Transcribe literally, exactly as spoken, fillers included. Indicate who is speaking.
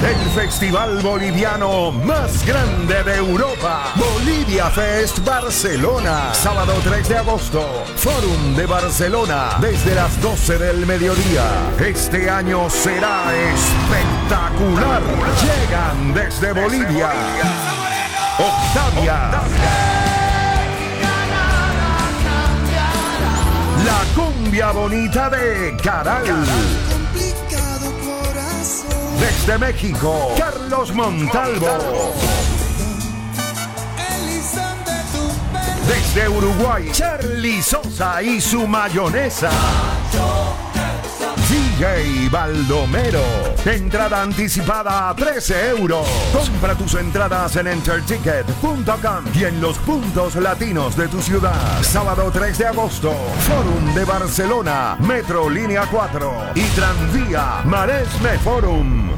Speaker 1: el festival boliviano más grande de Europa. Bolivia Fest Barcelona. Sábado tres de agosto. Fórum de Barcelona desde las doce del mediodía. Este año será espectacular. Llegan desde Bolivia. Octavia. La cumbia bonita de Caral. Desde México, Carlos Montalvo. Desde Uruguay, Charly Sosa y su mayonesa. D J Baldomero. Entrada anticipada a trece euros. Compra tus entradas en enterticket punto com y en los puntos latinos de tu ciudad. Sábado tres de agosto. Fórum de Barcelona. Metro Línea cuatro y Tranvía Maresme Forum.